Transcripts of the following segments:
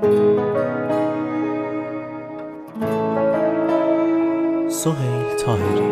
سهیل طاهری.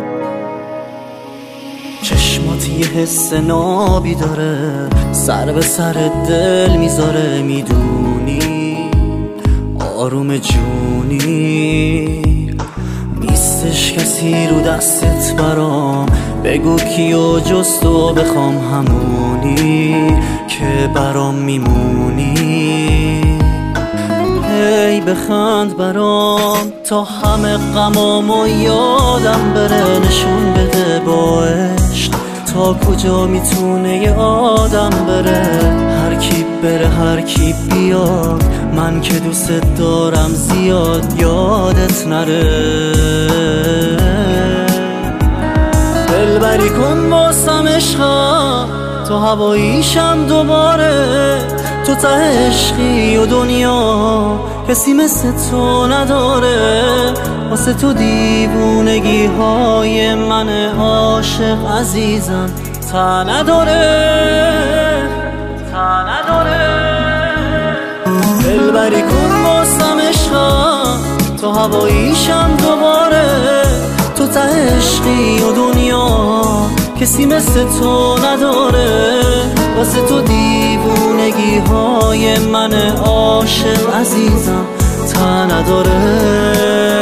چشمات یه حس نابی داره، سر به سر دل میذاره، میدونی آروم جونی نیستش کسی رو دستت برام، بگو کیو جز تو بخوام، همونی که برام میمونی. هی بخند برام تا همه غمامو یادم بره، نشون بده با عشق تا کجا میتونه یه آدم بره. هر کی بره هر کی بیاد، من که دوست دارم زیاد یادت نره. دلبری کن واسم عشقم تا هواییشم دوباره، تو ته عشقی و دنیا کسی مثل تو نداره. واسه تو دیوونگی های من عاشق عزیزم تا نداره. دلبری کن واسم عشقم تا هواییشم دوباره، تو ته عشقی و دنیا کسی مثل تو نداره. واسه تو دیوونگی های من عاشق عزیزم تا نداره.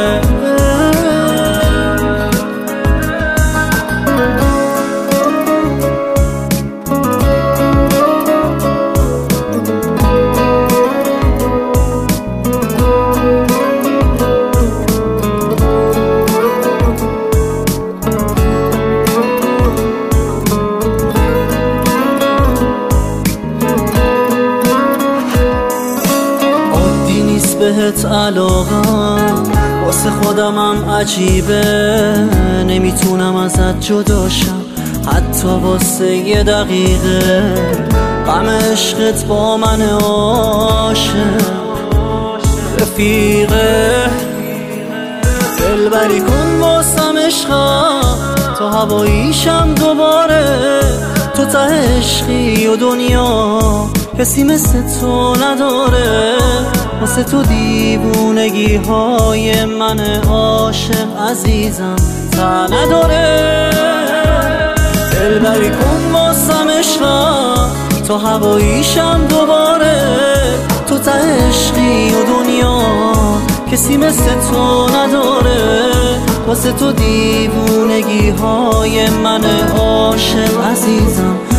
بهت علاقم واسه خودمم عجیبه، نمیتونم ازت جداشم حتی واسه یه دقیقه. غم عشقت با من عاشق رفیقه. دلبری کن واسم عشقم تا هواییشم دوباره، تو ته عشقی و دنیا کسی مثل تو نداره. واسه تو دیوونگی های من عاشق عزیزم تا نداره. دلبری کن واسم عشقم تا هواییشم دوباره، تو ته عشقی و دنیا کسی مثل تو نداره. واسه تو دیوونگی های من عاشق عزیزم